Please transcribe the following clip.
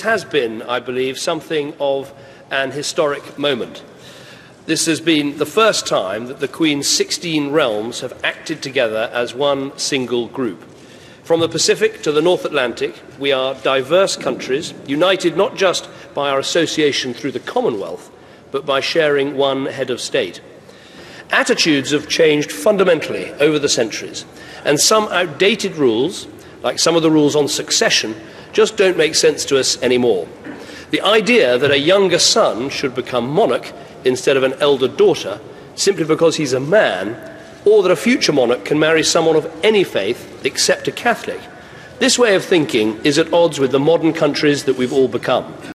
has been, I believe, something of an historic moment. This has been the first time that the Queen's 16 realms have acted together as one single group. From the Pacific to the North Atlantic, we are diverse countries, united not just by our association through the Commonwealth, but by sharing one head of state. Attitudes have changed fundamentally over the centuries, and some outdated rules, like some of the rules on succession, just don't make sense to us anymore. The idea that a younger son should become monarch instead of an elder daughter simply because he's a man, or that a future monarch can marry someone of any faith except a Catholic, this way of thinking is at odds with the modern countries that we've all become.